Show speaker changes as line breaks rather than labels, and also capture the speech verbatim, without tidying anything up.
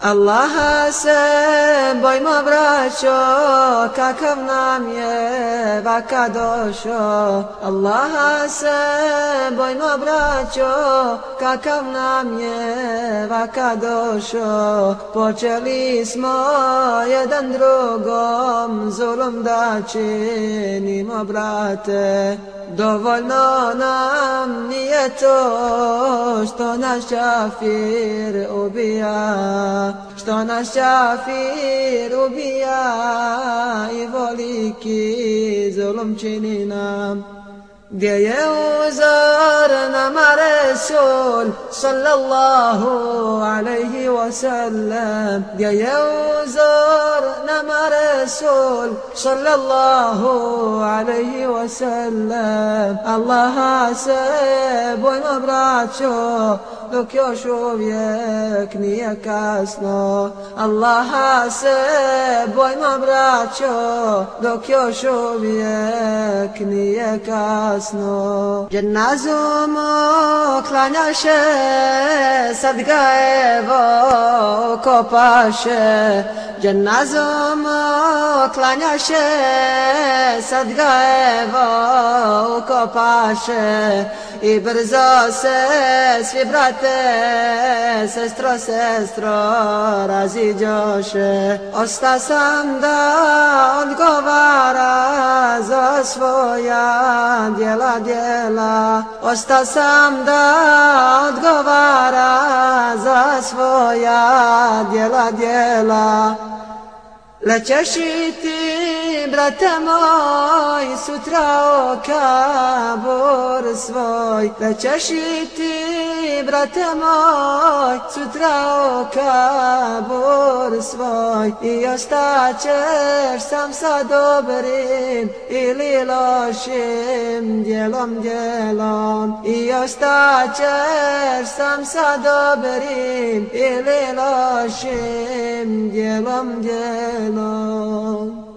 Allaha se bojmo, braćo, kakav nam je vaka došao. Allaha se bojmo, braćo, kakav nam je vaka došao. Počeli smo jedan drugom zulum da činimo, brate. Dovoljno nam nije to što nas kafir ubija, što nas kafir ubija i veliki zulum čini nam. Gdje je uzor nama Resul sallallahu alaihi wasallam, gdje je uzor nama Resul sallallahu alaihi wasallam. Allaha se bojmo, braćo, dok još uvijek nije kasno. Allaha se bojmo, braćo, dok još uvijek nije kasno. Dženazu mu klanjaše, sad ga evo kopaše. Dženazu mu klanjaše, sad ga evo kopaše. I brzo se svi, brate, sestro, sestro, raziđoše. Osta sam da odgovara za svoja djela, djela. Osta sam da odgovara za svoja djela, djela. Lećeš i ti, brate moj, sutra o kabur svoj. Lećeš i ti, brate moj, sutra o kabur svoj. I ostaćeš sam sa dobrim ili lošim djelom, djelom. I ostaćeš sam sa dobrim ili lošim djelom, djelom.